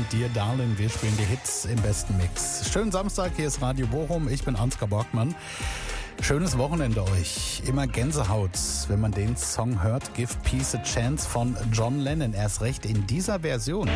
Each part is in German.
Dear Darling. Wir spielen die Hits im besten Mix. Schönen Samstag, hier ist Radio Bochum. Ich bin Ansgar Borgmann. Schönes Wochenende euch. Immer Gänsehaut, wenn man den Song hört. Give Peace a Chance von John Lennon. Erst recht in dieser Version.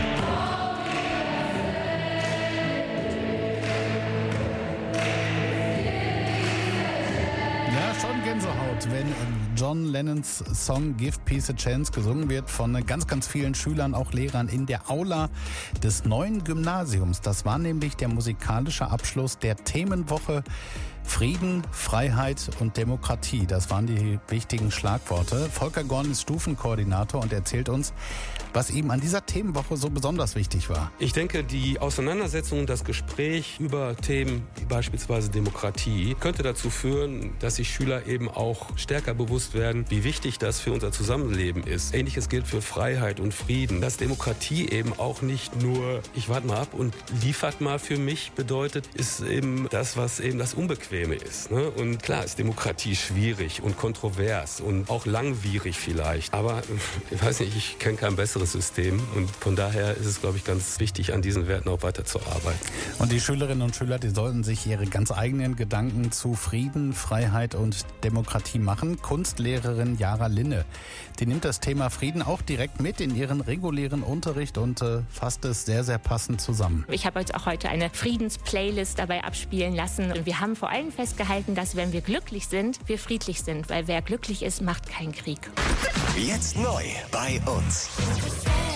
Wenn John Lennons Song Give Peace a Chance gesungen wird von ganz, ganz vielen Schülern, auch Lehrern in der Aula des neuen Gymnasiums. Das war nämlich der musikalische Abschluss der Themenwoche Frieden, Freiheit und Demokratie. Das waren die wichtigen Schlagworte. Volker Gorn ist Stufenkoordinator und erzählt uns, was ihm an dieser Themenwoche so besonders wichtig war. Ich denke, die Auseinandersetzung, das Gespräch über Themen wie beispielsweise Demokratie könnte dazu führen, dass sich Schüler eben auch stärker bewusst werden, wie wichtig das für unser Zusammenleben ist. Ähnliches gilt für Freiheit und Frieden. Dass Demokratie eben auch nicht nur, ich warte mal ab und liefert mal für mich bedeutet, ist eben das, was eben das Unbequeme ist. Ne? Und klar ist Demokratie schwierig und kontrovers und auch langwierig vielleicht. Aber ich weiß nicht, ich kenne kein besseres System. Und von daher ist es, glaube ich, ganz wichtig, an diesen Werten auch weiter zu arbeiten. Und die Schülerinnen und Schüler, die sollten sich ihre ganz eigenen Gedanken zu Frieden, Freiheit und Demokratie machen. Kunstlehrerin Jara Linne, die nimmt das Thema Frieden auch direkt mit in ihren regulären Unterricht und fasst es sehr, sehr passend zusammen. Ich habe jetzt auch heute eine Friedensplaylist dabei abspielen lassen. Und wir haben vor allem festgehalten, dass wenn wir glücklich sind, wir friedlich sind. Weil wer glücklich ist, macht keinen Krieg. Jetzt neu bei uns.